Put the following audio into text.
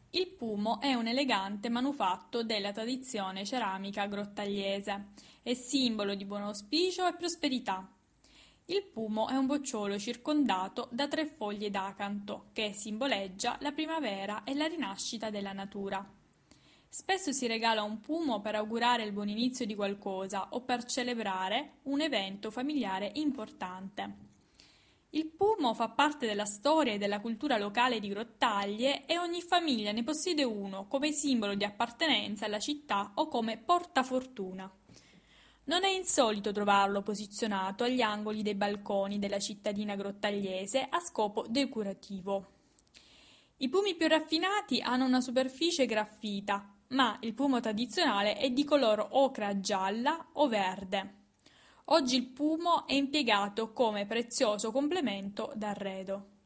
Il pumo è un elegante manufatto della tradizione ceramica grottagliese. È simbolo di buon auspicio e prosperità. Il pumo è un bocciolo circondato da tre foglie d'acanto, che simboleggia la primavera e la rinascita della natura. Spesso si regala un pumo per augurare il buon inizio di qualcosa o per celebrare un evento familiare importante. Il pumo fa parte della storia e della cultura locale di Grottaglie e ogni famiglia ne possiede uno come simbolo di appartenenza alla città o come portafortuna. Non è insolito trovarlo posizionato agli angoli dei balconi della cittadina grottagliese a scopo decorativo. I pumi più raffinati hanno una superficie graffita, ma il pumo tradizionale è di color ocra gialla o verde. Oggi il pumo è impiegato come prezioso complemento d'arredo.